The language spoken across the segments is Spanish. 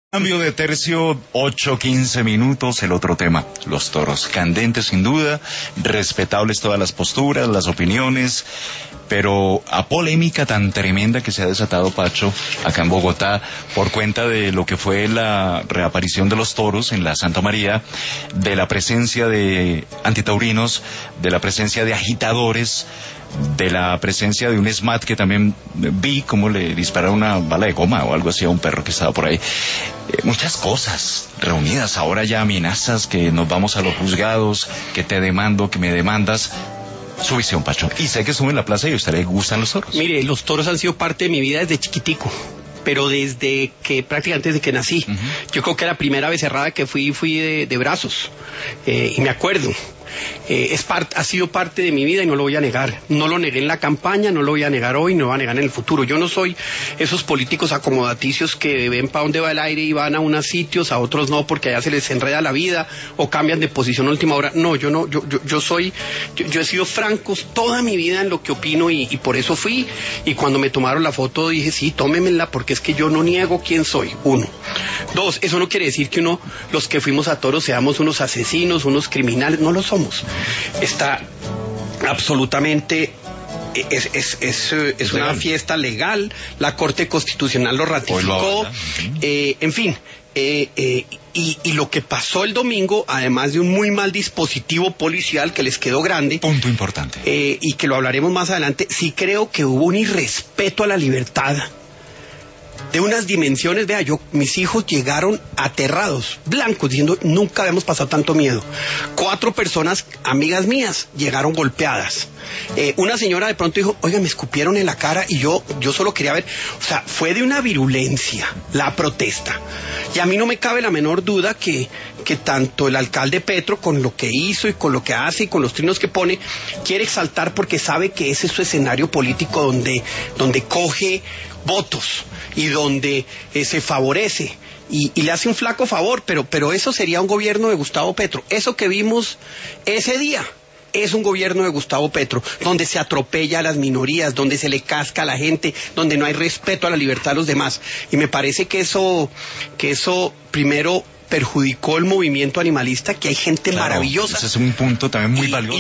Cambio de tercio, 8:15 minutos, el otro tema, los toros. Candentes sin duda, respetables todas las posturas, las opiniones, pero a polémica tan tremenda que se ha desatado, Pacho, acá en Bogotá, por cuenta de lo que fue la reaparición de los toros en la Santa María, de la presencia de antitaurinos, de la presencia de agitadores, de la presencia de un SMAT que también vi como le dispararon una bala de goma o algo así a un perro que estaba por ahí. Muchas cosas reunidas, ahora ya amenazas que nos vamos a los juzgados, que te demando, que me demandas. Su visión, Pacho. Y sé que estuvo en la plaza y a usted le gustan los toros. Mire, los toros han sido parte de mi vida desde chiquitico, pero prácticamente desde que nací. Yo creo que la primera becerrada que fui de brazos, y me acuerdo. Ha sido parte de mi vida y no lo voy a negar. No lo negué en la campaña, no lo voy a negar hoy, no lo voy a negar en el futuro. Yo no soy esos políticos acomodaticios que ven para dónde va el aire y van a unos sitios, a otros no, porque allá se les enreda la vida o cambian de posición a última hora. No, yo he sido franco toda mi vida en lo que opino y por eso fui. Y cuando me tomaron la foto dije, sí, tómemela, porque es que yo no niego quién soy. 1. 2, eso no quiere decir que los que fuimos a toros seamos unos asesinos, unos criminales, no lo somos. Está absolutamente, es una fiesta legal, la Corte Constitucional lo ratificó, en fin, y lo que pasó el domingo, además de un muy mal dispositivo policial que les quedó grande, punto importante, y que lo hablaremos más adelante, sí creo que hubo un irrespeto a la libertad de unas dimensiones. Vea, mis hijos llegaron aterrados, blancos, diciendo, nunca habíamos pasado tanto miedo. 4 personas, amigas mías, llegaron golpeadas. Una señora de pronto dijo, oiga, me escupieron en la cara, y yo solo quería ver. O sea, fue de una virulencia la protesta. Y a mí no me cabe la menor duda que tanto el alcalde Petro, con lo que hizo y con lo que hace y con los trinos que pone, quiere exaltar porque sabe que ese es su escenario político donde coge votos y donde se favorece y le hace un flaco favor, pero eso sería un gobierno de Gustavo Petro. Eso que vimos ese día es un gobierno de Gustavo Petro, donde se atropella a las minorías, donde se le casca a la gente, donde no hay respeto a la libertad de los demás. Y me parece que eso primero perjudicó el movimiento animalista, que hay gente maravillosa. Ese es un punto también muy valioso.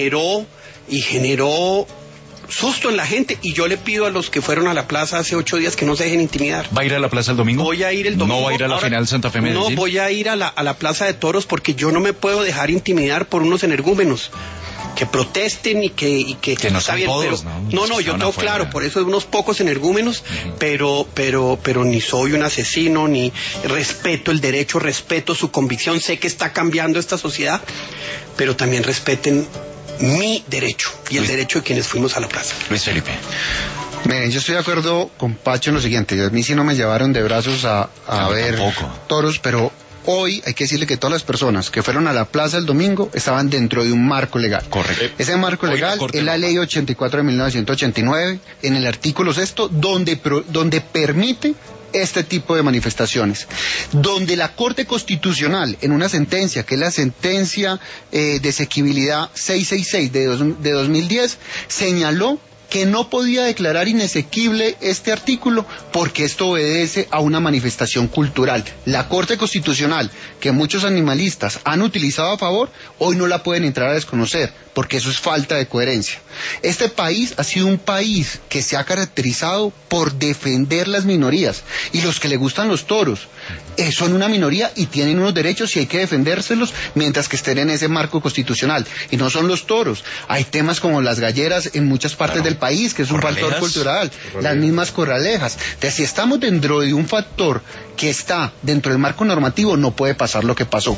Y generó susto en la gente, y yo le pido a los que fueron a la plaza hace 8 días que no se dejen intimidar. ¿Va a ir a la plaza el domingo? Voy a ir el domingo. ¿No va a ir a la final Santa Fe Medellín? No, voy a ir a la plaza de toros, porque yo no me puedo dejar intimidar por unos energúmenos que protesten y que no está bien, todos, pero, no, yo tengo claro, por eso hay unos pocos energúmenos, pero ni soy un asesino, ni respeto el derecho, respeto su convicción, sé que está cambiando esta sociedad, pero también respeten mi derecho y el derecho de quienes fuimos a la plaza. Luis Felipe. Miren, yo estoy de acuerdo con Pacho en lo siguiente. A mí sí no me llevaron de brazos a ver toros, pero hoy hay que decirle que todas las personas que fueron a la plaza el domingo estaban dentro de un marco legal. Correcto. Ese marco legal es la ley 84 de 1989, en el artículo 6, donde permite este tipo de manifestaciones, donde la Corte Constitucional, en una sentencia, que es la sentencia de exequibilidad 666 de 2010, señaló que no podía declarar inexequible este artículo porque esto obedece a una manifestación cultural. La Corte Constitucional, que muchos animalistas han utilizado a favor, hoy no la pueden entrar a desconocer, porque eso es falta de coherencia. Este país ha sido un país que se ha caracterizado por defender las minorías, y los que le gustan los toros son una minoría y tienen unos derechos y hay que defendérselos mientras que estén en ese marco constitucional. Y no son los toros, hay temas como las galleras en muchas partes del país, que es un factor cultural, las mismas corralejas. Entonces, si estamos dentro de un factor que está dentro del marco normativo, no puede pasar lo que pasó.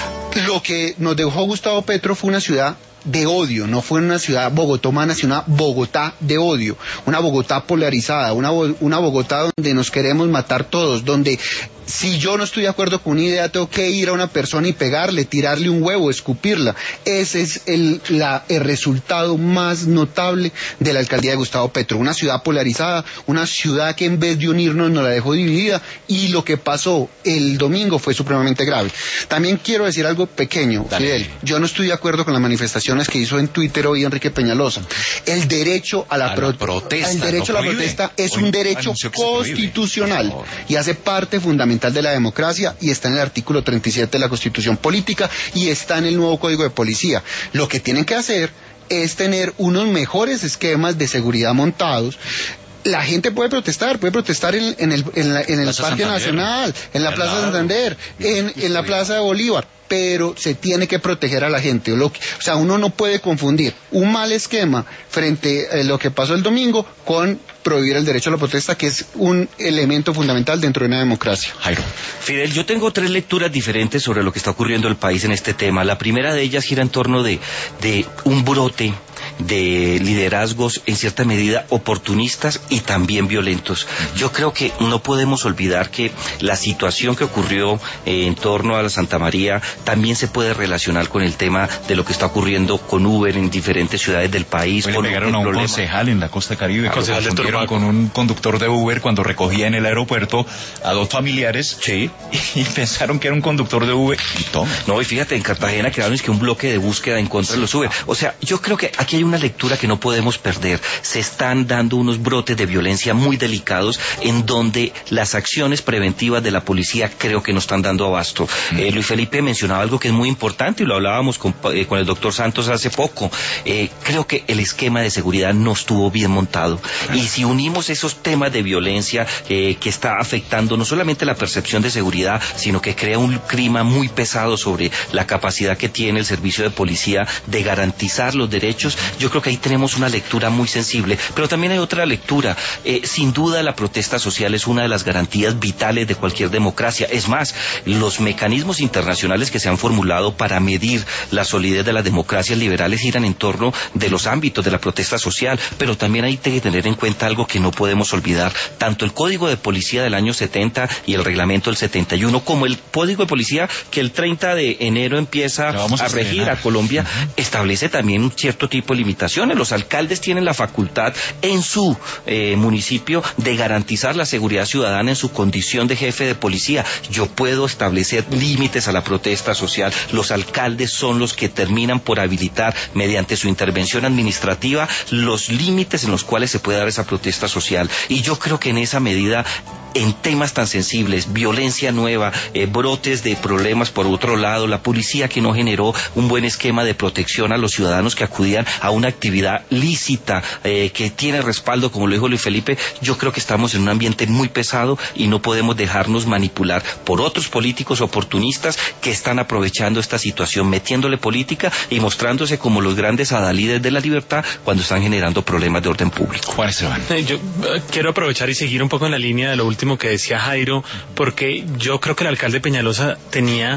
Lo que nos dejó Gustavo Petro fue una ciudad de odio, no fue una ciudad bogotomana, sino una Bogotá de odio, una Bogotá polarizada, una Bogotá donde nos queremos matar todos, donde si yo no estoy de acuerdo con una idea, tengo que ir a una persona y pegarle, tirarle un huevo, escupirla. Ese es el resultado más notable de la alcaldía de Gustavo Petro. Una ciudad polarizada, una ciudad que en vez de unirnos nos la dejó dividida, y lo que pasó el domingo fue supremamente grave. También quiero decir algo pequeño, Fidel. Yo no estoy de acuerdo con las manifestaciones que hizo en Twitter hoy Enrique Peñalosa. El derecho a la protesta, el derecho a la protesta es un derecho constitucional y hace parte fundamental fundamental de la democracia y está en el artículo 37 de la Constitución Política y está en el nuevo Código de Policía. Lo que tienen que hacer es tener unos mejores esquemas de seguridad montados. La gente puede protestar en el Parque Nacional, en la Plaza Santander, en la Plaza de Bolívar, pero se tiene que proteger a la gente. O sea, uno no puede confundir un mal esquema frente a lo que pasó el domingo con prohibir el derecho a la protesta, que es un elemento fundamental dentro de una democracia. Jairo. Fidel, yo tengo 3 lecturas diferentes sobre lo que está ocurriendo en el país en este tema. La primera de ellas gira en torno de un brote de liderazgos en cierta medida oportunistas y también violentos. Yo creo que no podemos olvidar que la situación que ocurrió en torno a la Santa María también se puede relacionar con el tema de lo que está ocurriendo con Uber en diferentes ciudades del país. Le pegaron a un concejal en la costa Caribe, concejal con un conductor de Uber cuando recogía en el aeropuerto a 2 familiares. Sí. Y pensaron que era un conductor de Uber y toma. No, y fíjate, en Cartagena crearon un bloque de búsqueda en contra de los Uber. O sea, yo creo que aquí hay una lectura que no podemos perder. Se están dando unos brotes de violencia muy delicados en donde las acciones preventivas de la policía creo que no están dando abasto. Luis Felipe mencionaba algo que es muy importante y lo hablábamos con el doctor Santos hace poco. Creo que el esquema de seguridad no estuvo bien montado. Y si unimos esos temas de violencia que está afectando no solamente la percepción de seguridad, sino que crea un clima muy pesado sobre la capacidad que tiene el servicio de policía de garantizar los derechos, yo creo que ahí tenemos una lectura muy sensible. Pero también hay otra lectura. Sin duda la protesta social es una de las garantías vitales de cualquier democracia. Es más, los mecanismos internacionales que se han formulado para medir la solidez de las democracias liberales giran en torno de los ámbitos de la protesta social, pero también hay que tener en cuenta algo que no podemos olvidar. Tanto el Código de Policía del año 70 y el Reglamento del 71, como el Código de Policía que el 30 de enero empieza a regir a Colombia, establece también un cierto tipo de limitaciones. Los alcaldes tienen la facultad en su municipio de garantizar la seguridad ciudadana en su condición de jefe de policía. Yo puedo establecer límites a la protesta social. Los alcaldes son los que terminan por habilitar mediante su intervención administrativa los límites en los cuales se puede dar esa protesta social. Y yo creo que en esa medida, en temas tan sensibles, violencia nueva, brotes de problemas por otro lado, la policía que no generó un buen esquema de protección a los ciudadanos que acudían a una actividad lícita que tiene respaldo, como lo dijo Luis Felipe, yo creo que estamos en un ambiente muy pesado y no podemos dejarnos manipular por otros políticos oportunistas que están aprovechando esta situación, metiéndole política y mostrándose como los grandes adalides de la libertad cuando están generando problemas de orden público. Juan Esteban. Yo quiero aprovechar y seguir un poco en la línea de lo último que decía Jairo, porque yo creo que el alcalde Peñalosa tenía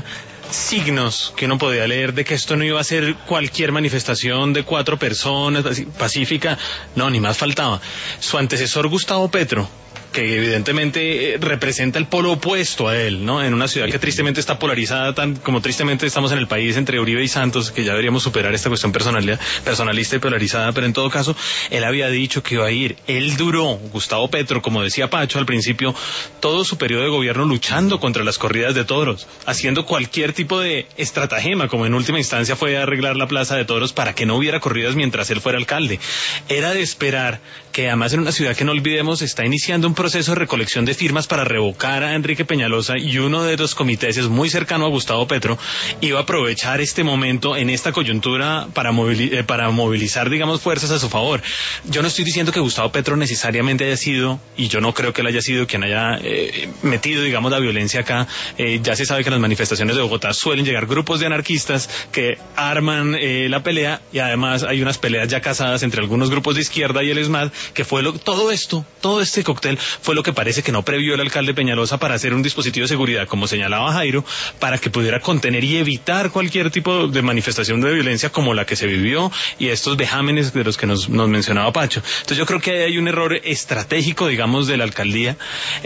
signos que uno podía leer de que esto no iba a ser cualquier manifestación de 4 personas, pacífica, no, ni más faltaba. Su antecesor Gustavo Petro, que evidentemente representa el polo opuesto a él, ¿no? En una ciudad que tristemente está polarizada, tan como tristemente estamos en el país entre Uribe y Santos, que ya deberíamos superar esta cuestión personalista y polarizada, pero en todo caso, él había dicho que iba a ir. Él duró, Gustavo Petro, como decía Pacho al principio, todo su periodo de gobierno luchando contra las corridas de toros, haciendo cualquier tipo de estratagema, como en última instancia fue arreglar la plaza de toros para que no hubiera corridas mientras él fuera alcalde. Era de esperar que, además, en una ciudad que no olvidemos está iniciando un proceso de recolección de firmas para revocar a Enrique Peñalosa, y uno de los comités es muy cercano a Gustavo Petro, iba a aprovechar este momento en esta coyuntura para movilizar, digamos, fuerzas a su favor. Yo no estoy diciendo que Gustavo Petro necesariamente haya sido, y yo no creo que él haya sido quien haya metido, digamos, la violencia acá. Ya se sabe que en las manifestaciones de Bogotá suelen llegar grupos de anarquistas que arman la pelea, y además hay unas peleas ya casadas entre algunos grupos de izquierda y el ESMAD, que fue todo este cóctel fue lo que parece que no previó el alcalde Peñalosa para hacer un dispositivo de seguridad, como señalaba Jairo, para que pudiera contener y evitar cualquier tipo de manifestación de violencia como la que se vivió y estos vejámenes de los que nos mencionaba Pacho. Entonces yo creo que hay un error estratégico, digamos, de la alcaldía,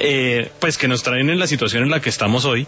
pues que nos traen en la situación en la que estamos hoy,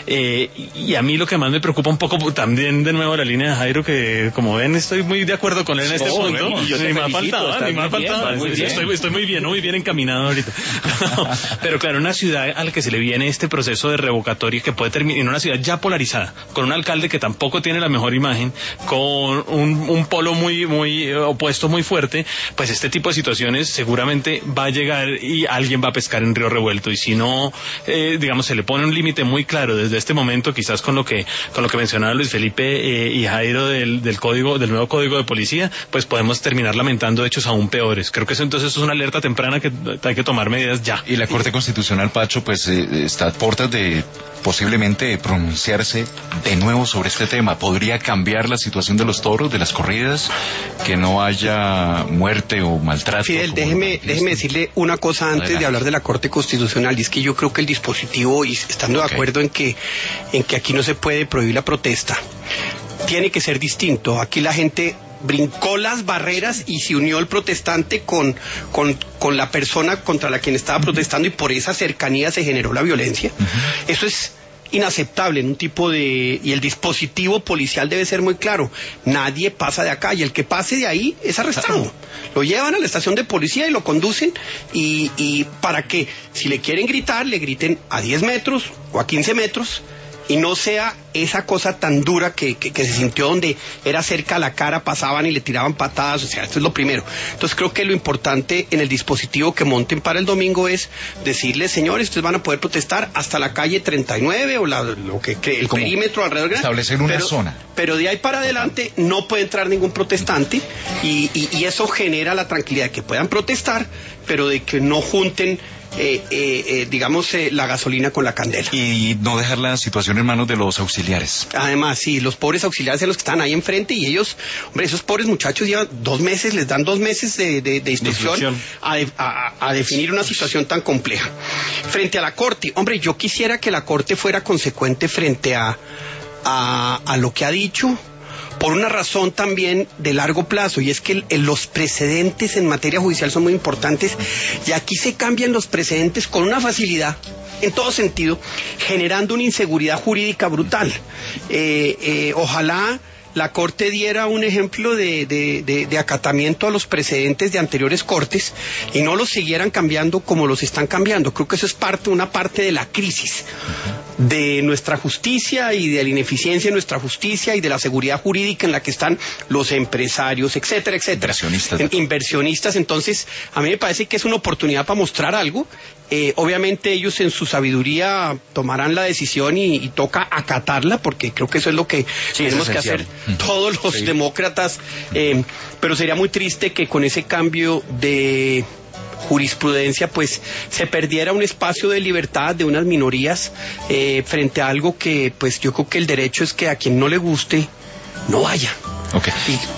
y a mí lo que más me preocupa un poco también, de nuevo, la línea de Jairo, que como ven estoy muy de acuerdo con él en este punto. Ni me ha faltado. Estoy muy bien encaminado ahorita. Pero claro, una ciudad a la que se le viene este proceso de revocatoria que puede terminar en una ciudad ya polarizada, con un alcalde que tampoco tiene la mejor imagen, con un polo muy opuesto, muy fuerte, pues este tipo de situaciones seguramente va a llegar y alguien va a pescar en río revuelto, y si no, digamos, se le pone un límite muy claro desde este momento, quizás con lo que mencionaba Luis Felipe y Jairo del nuevo código de policía, pues podemos terminar lamentando hechos aún peores. Creo que eso entonces es una alerta temprana que hay que tomar medidas ya. Y la Corte Constitucional, Pacho, pues está a puertas de posiblemente pronunciarse de nuevo sobre este tema. ¿Podría cambiar la situación de los toros, de las corridas, que no haya muerte o maltrato? Fidel, déjeme decirle una cosa antes de hablar de la Corte Constitucional, y es que yo creo que el dispositivo, y estando de acuerdo en que aquí no se puede prohibir la protesta, tiene que ser distinto. Aquí la gente brincó las barreras y se unió el protestante con la persona contra la quien estaba protestando, y por esa cercanía se generó la violencia. Eso es inaceptable en un tipo de... Y el dispositivo policial debe ser muy claro: nadie pasa de acá, y el que pase de ahí es arrestado. Lo llevan a la estación de policía y lo conducen, y para que, si le quieren gritar, le griten a 10 metros o a 15 metros, y no sea esa cosa tan dura que se sintió, donde era cerca a la cara, pasaban y le tiraban patadas. O sea, esto es lo primero. Entonces creo que lo importante en el dispositivo que monten para el domingo es decirles: señores, ustedes van a poder protestar hasta la calle 39 o el perímetro alrededor. Establecer una zona. Pero de ahí para adelante no puede entrar ningún protestante, y eso genera la tranquilidad de que puedan protestar, pero de que no junten la gasolina con la candela. Y no dejar la situación en manos de los auxiliares. Además, sí, los pobres auxiliares son los que están ahí enfrente, y ellos, hombre, esos pobres muchachos llevan 2 meses, les dan 2 meses de instrucción a definir una situación tan compleja. Frente a la Corte, hombre, yo quisiera que la Corte fuera consecuente frente a lo que ha dicho, por una razón también de largo plazo, y es que los precedentes en materia judicial son muy importantes, y aquí se cambian los precedentes con una facilidad, en todo sentido, generando una inseguridad jurídica brutal. Ojalá la Corte diera un ejemplo de acatamiento a los precedentes de anteriores cortes, y no los siguieran cambiando como los están cambiando. Creo que eso es una parte de la crisis de nuestra justicia, y de la ineficiencia de nuestra justicia, y de la seguridad jurídica en la que están los empresarios, etcétera, etcétera. Inversionistas. Entonces, a mí me parece que es una oportunidad para mostrar algo. Obviamente ellos en su sabiduría tomarán la decisión, y toca acatarla, porque creo que eso es lo que tenemos que hacer todos los demócratas, pero sería muy triste que con ese cambio de jurisprudencia pues se perdiera un espacio de libertad de unas minorías frente a algo que, pues yo creo que el derecho es que a quien no le guste no vaya. Okay.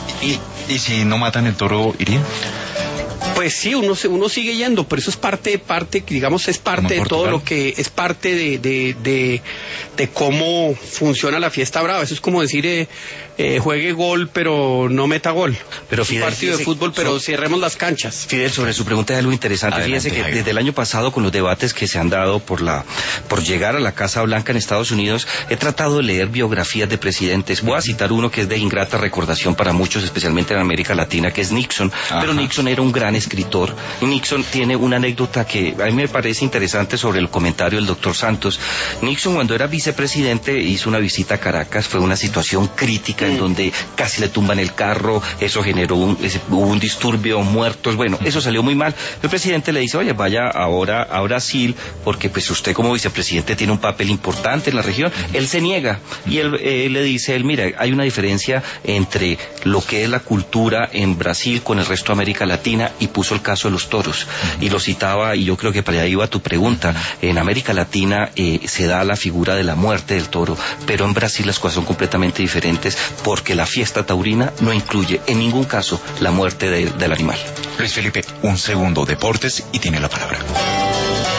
¿Y si no matan el toro, irían? Pues sí, uno sigue yendo, pero eso es parte, digamos, es parte de todo lo que es parte de cómo funciona la fiesta brava. Eso es como decir, juegue gol, pero no meta gol. Pero es un partido de fútbol, pero cerremos las canchas. Fidel, sobre su pregunta es algo interesante. Fíjese que desde el año pasado, con los debates que se han dado por llegar a la Casa Blanca en Estados Unidos, he tratado de leer biografías de presidentes. Voy a citar uno que es de ingrata recordación para muchos, especialmente en América Latina, que es Nixon. Ajá. Pero Nixon era un gran escritor, y Nixon tiene una anécdota que a mí me parece interesante sobre el comentario del doctor Santos. Nixon, cuando era vicepresidente, hizo una visita a Caracas. Fue una situación crítica en donde casi le tumban el carro, eso generó hubo un disturbio, muertos, bueno, eso salió muy mal. El presidente le dice: oye, vaya ahora a Brasil, porque pues usted como vicepresidente tiene un papel importante en la región. Él se niega, y él le dice, mira, hay una diferencia entre lo que es la cultura en Brasil con el resto de América Latina, y puso el caso de los toros, y lo citaba, y yo creo que para allá iba tu pregunta. En América Latina se da la figura de la muerte del toro, pero en Brasil las cosas son completamente diferentes, porque la fiesta taurina no incluye en ningún caso la muerte del animal. Luis Felipe, un segundo, deportes, y tiene la palabra.